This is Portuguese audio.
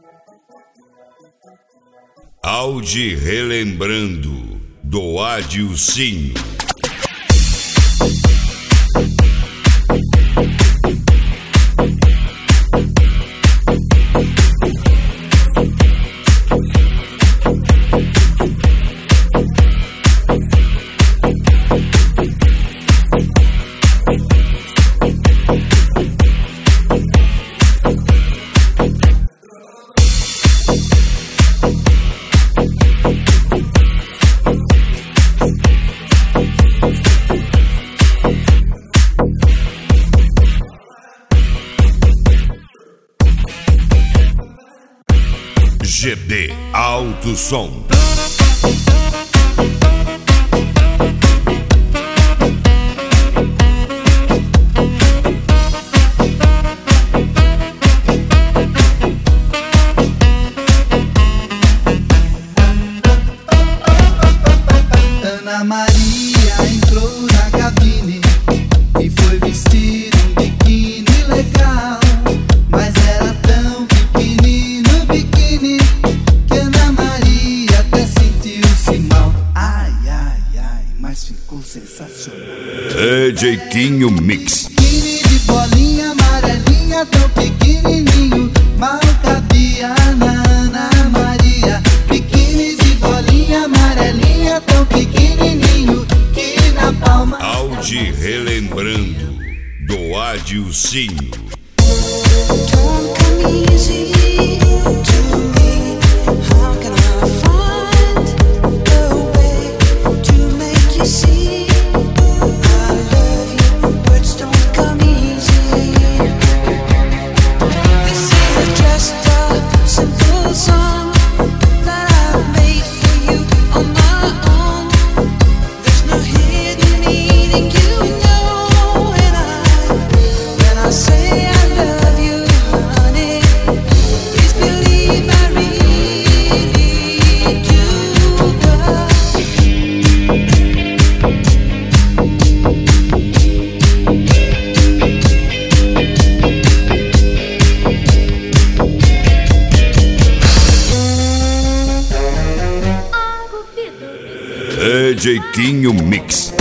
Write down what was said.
Audi relembrando do Adilcinho. GD Alto Som. Ana Maria entrou na cabine e foi vestir um biquíni legal, mas era tão pequenino o biquíni que Ana Maria até sentiu-se mal. Ai, ai, ai, mas ficou sensacional. Jeitinho Mix. Biquíni de bolinha amarelinha, tão pequenininho, mal cabia na Ana Maria. Biquíni de bolinha amarelinha, tão pequenininho que na palma. Audi relembrando do Adilcinho. Don't come easy to me. How can I find a way to make you see I love you? Words don't come easy. This is just a simple song that I've made for you on my own. There's no hidden meaning, you know, when I say I love you, honey, please believe I really do. Jeitinho Mix.